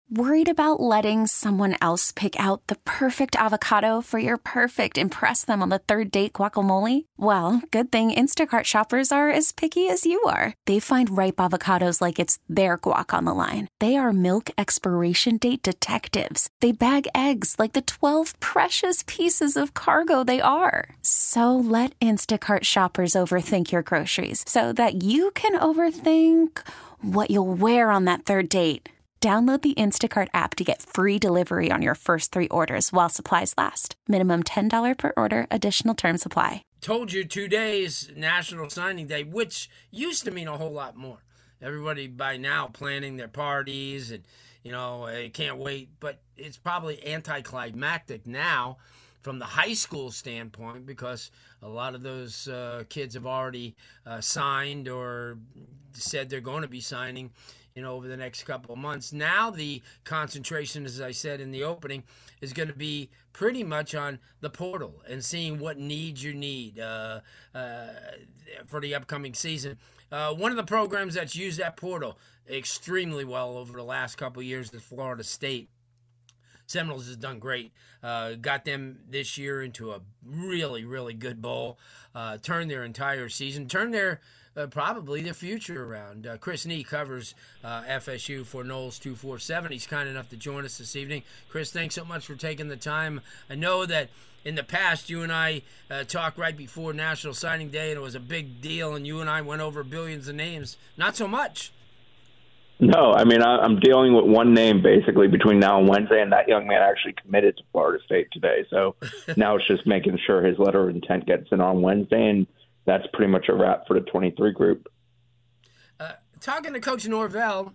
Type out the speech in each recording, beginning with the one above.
Worried about letting someone else pick out the perfect avocado for your perfect impress them on the third date guacamole? Well, good thing Instacart shoppers are as picky as you are. They find ripe avocados like it's their guac on the line. They are milk expiration date detectives. They bag eggs like the 12 precious pieces of cargo they are. So let Instacart shoppers overthink your groceries so that you can overthink what you'll wear on that third date. Download the Instacart app to get free delivery on your first 3 orders while supplies last. Minimum $10 per order. Additional terms apply. Told you 2 days, National Signing Day, which used to mean a whole lot more. Everybody by now planning their parties and, can't wait. But it's probably anticlimactic now from the high school standpoint because a lot of those kids have already signed or said they're going to be signing over the next couple of months. Now the concentration, as I said in the opening, is going to be pretty much on the portal and seeing what needs you need for the upcoming season. One of the programs that's used that portal extremely well over the last couple of years is Florida State. Seminoles has done great. Got them this year into a really, really good bowl. Turned their entire season, probably the future around. Chris Nee covers FSU for Noles 247. He's kind enough to join us this evening. Chris, thanks so much for taking the time. I know that in the past you and I talked right before National Signing Day, and it was a big deal, and you and I went over billions of names. Not so much. No, I mean, I'm dealing with one name basically between now and Wednesday, and that young man actually committed to Florida State today. So now it's just making sure his letter of intent gets in on Wednesday, and that's pretty much a wrap for the 23 group. Talking to Coach Norvell,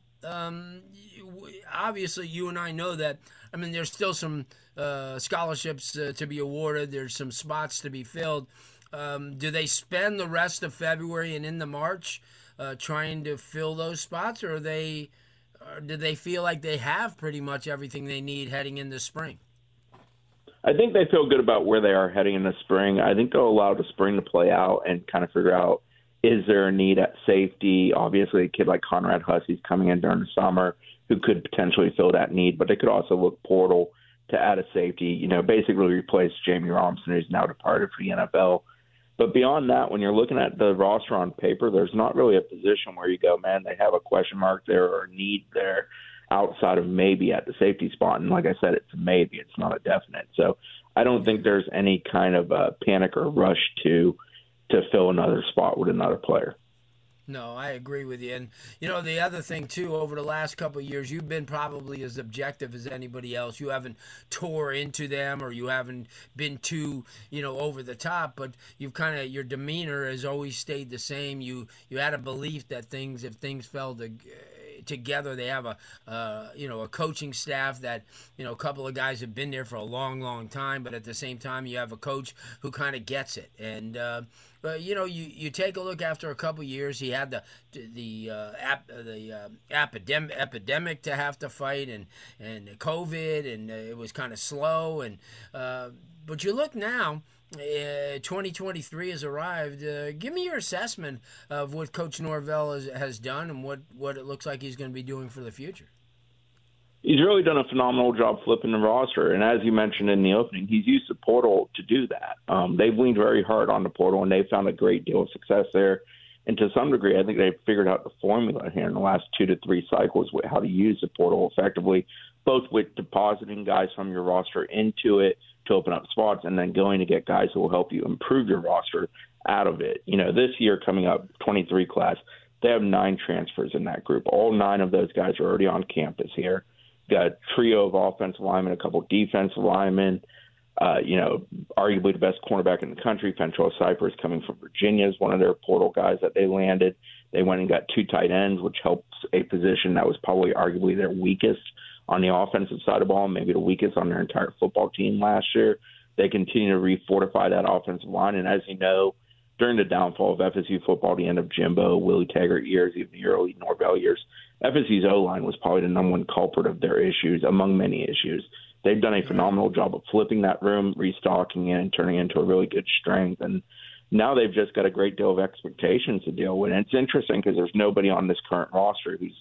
obviously you and I know that, there's still some scholarships to be awarded. There's some spots to be filled. Do they spend the rest of February and into March trying to fill those spots, or do they feel like they have pretty much everything they need heading into spring? I think they feel good about where they are heading into spring. I think they'll allow the spring to play out and kind of figure out, is there a need at safety? Obviously, a kid like Conrad Hussey's coming in during the summer who could potentially fill that need, but they could also look portal to add a safety, basically replace Jamie Robinson, who's now departed for the NFL. But beyond that, when you're looking at the roster on paper, there's not really a position where you go, man, they have a question mark there or a need there outside of maybe at the safety spot. And like I said, it's a maybe. It's not a definite. So I don't think there's any kind of panic or rush to fill another spot with another player. No, I agree with you. And, the other thing, too, over the last couple of years, you've been probably as objective as anybody else. You haven't tore into them or you haven't been too, over the top, but you've your demeanor has always stayed the same. You had a belief that if things fell together, they have a coaching staff that a couple of guys have been there for a long time, but at the same time you have a coach who kind of gets it. And you take a look after a couple of years. He had the epidemic to have to fight and COVID, and it was kind of slow. And but you look now. 2023 has arrived. Give me your assessment of what Coach Norvell has done and what it looks like he's going to be doing for the future. He's really done a phenomenal job flipping the roster. And as you mentioned in the opening, he's used the portal to do that. They've leaned very hard on the portal, and they've found a great deal of success there. And to some degree, I think they've figured out the formula here in the last 2 to 3 cycles with how to use the portal effectively, both with depositing guys from your roster into it to open up spots and then going to get guys who will help you improve your roster out of it. This year coming up, 23 class, they have 9 transfers in that group. All 9 of those guys are already on campus here. Got a trio of offensive linemen, a couple of defensive linemen, arguably the best cornerback in the country, Fentrell Cypress, coming from Virginia, is one of their portal guys that they landed. They went and got 2 tight ends, which helps a position that was probably arguably their weakest on the offensive side of the ball, maybe the weakest on their entire football team last year. They continue to refortify that offensive line. And as you know, during the downfall of FSU football, the end of Jimbo, Willie Taggart years, even the early Norvell years, FSU's O-line was probably the number one culprit of their issues, among many issues. They've done a phenomenal job of flipping that room, restocking it, and turning it into a really good strength. And now they've just got a great deal of expectations to deal with. And it's interesting because there's nobody on this current roster who's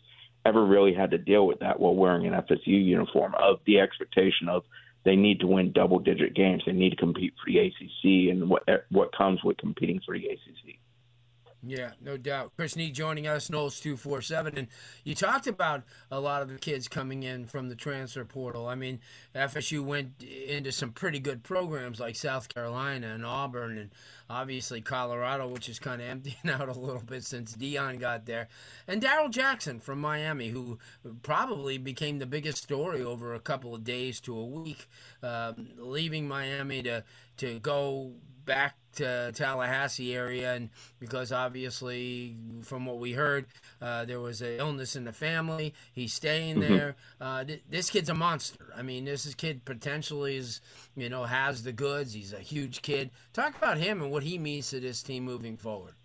ever really had to deal with that while wearing an FSU uniform, of the expectation of they need to win double-digit games. They need to compete for the ACC and what comes with competing for the ACC. Yeah, no doubt. Chris Nee joining us, Noles 247. And you talked about a lot of the kids coming in from the transfer portal. I mean, FSU went into some pretty good programs like South Carolina and Auburn and obviously Colorado, which is kind of emptying out a little bit since Deion got there. And Darrell Jackson from Miami, who probably became the biggest story over a couple of days to a week, leaving Miami to go back to Tallahassee area, and because obviously from what we heard there was an illness in the family, he's staying there. This kid's a monster. I mean, this kid potentially is, has the goods. He's a huge kid. Talk about him and what he means to this team moving forward.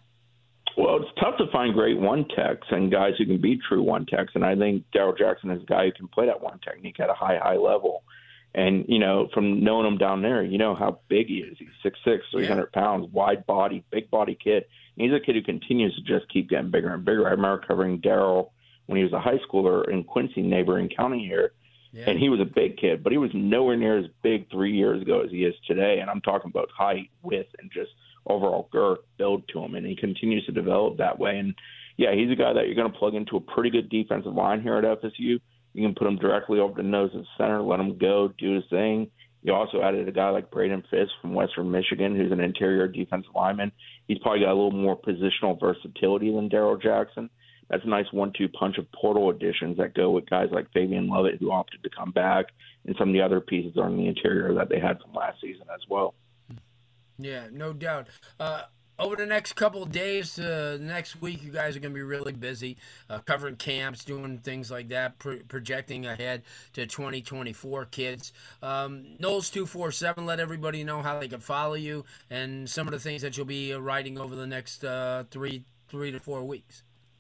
Well, it's tough to find great one-techs and guys who can be true one-techs, and I think Darrell Jackson is a guy who can play that one technique at a high level. And, from knowing him down there, how big he is. He's 6'6", 300 pounds, wide body, big body kid. And he's a kid who continues to just keep getting bigger and bigger. I remember covering Darrell when he was a high schooler in Quincy, neighboring county here. Yeah. And he was a big kid, but he was nowhere near as big 3 years ago as he is today. And I'm talking about height, width, and just overall girth, build to him. And he continues to develop that way. And, yeah, he's a guy that you're going to plug into a pretty good defensive line here at FSU. You can put him directly over the nose of the center, let him go, do his thing. You also added a guy like Braden Fisk from Western Michigan, who's an interior defensive lineman. He's probably got a little more positional versatility than Darrell Jackson. That's a nice 1-2 punch of portal additions that go with guys like Fabian Lovett, who opted to come back, and some of the other pieces on the interior that they had from last season as well. Yeah, no doubt. Over the next couple of days, next week, you guys are going to be really busy covering camps, doing things like that, projecting ahead to 2024 kids. Noles 247, let everybody know how they can follow you and some of the things that you'll be writing over the next 3 to 4 weeks.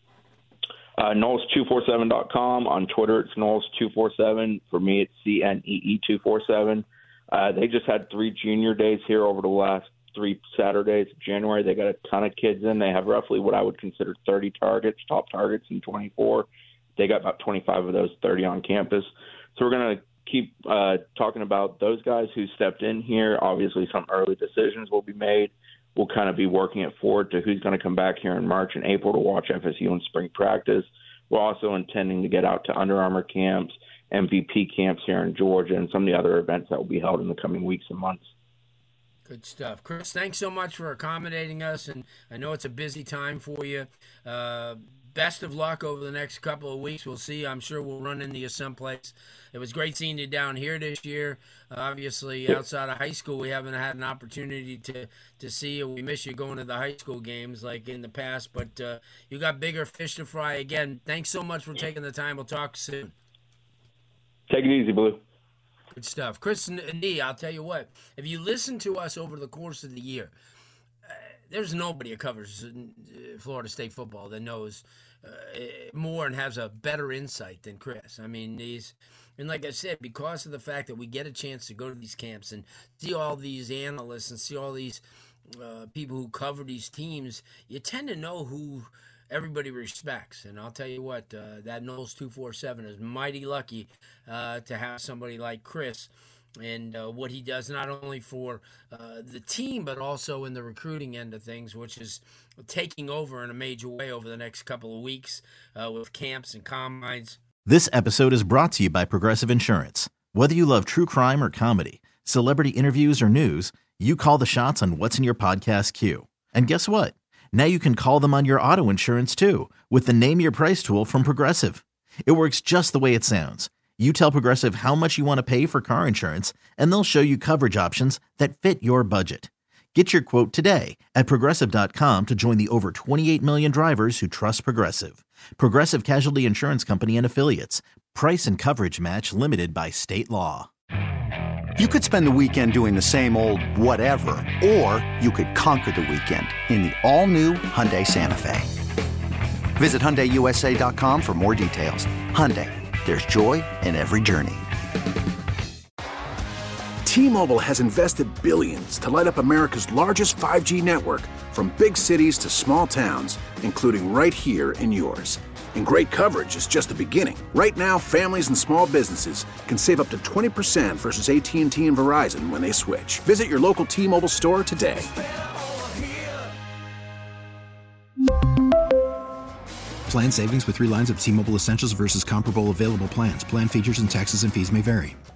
Noles247.com. On Twitter, it's Noles247. For me, it's CNEE247. They just had 3 junior days here over the last 3 Saturdays of January. They got a ton of kids in. They have roughly what I would consider 30 targets, top targets in 24. They got about 25 of those 30 on campus. So we're going to keep talking about those guys who stepped in here. Obviously, some early decisions will be made. We'll kind of be working it forward to who's going to come back here in March and April to watch FSU in spring practice. We're also intending to get out to Under Armour camps, MVP camps here in Georgia, and some of the other events that will be held in the coming weeks and months. Good stuff. Chris, thanks so much for accommodating us, and I know it's a busy time for you. Best of luck over the next couple of weeks. We'll see. I'm sure we'll run into you someplace. It was great seeing you down here this year. Obviously, outside of high school, we haven't had an opportunity to see you. We miss you going to the high school games like in the past, but you got bigger fish to fry. Again, thanks so much for taking the time. We'll talk soon. Take it easy, Blue. Good stuff. Chris Nee, I'll tell you what, if you listen to us over the course of the year, there's nobody that covers Florida State football that knows more and has a better insight than Chris. I mean, and like I said, because of the fact that we get a chance to go to these camps and see all these analysts and see all these people who cover these teams, you tend to know who everybody respects. And I'll tell you what, that Noles 247 is mighty lucky to have somebody like Chris and what he does not only for the team but also in the recruiting end of things, which is taking over in a major way over the next couple of weeks with camps and combines. This episode is brought to you by Progressive Insurance. Whether you love true crime or comedy, celebrity interviews or news, you call the shots on what's in your podcast queue. And guess what? Now you can call them on your auto insurance too with the Name Your Price tool from Progressive. It works just the way it sounds. You tell Progressive how much you want to pay for car insurance, and they'll show you coverage options that fit your budget. Get your quote today at Progressive.com to join the over 28 million drivers who trust Progressive. Progressive Casualty Insurance Company and Affiliates. Price and coverage match limited by state law. You could spend the weekend doing the same old whatever, or you could conquer the weekend in the all-new Hyundai Santa Fe. Visit HyundaiUSA.com for more details. Hyundai, there's joy in every journey. T-Mobile has invested billions to light up America's largest 5G network, from big cities to small towns, including right here in yours. And great coverage is just the beginning. Right now, families and small businesses can save up to 20% versus AT&T and Verizon when they switch. Visit your local T-Mobile store today. Plan savings with 3 lines of T-Mobile Essentials versus comparable available plans. Plan features and taxes and fees may vary.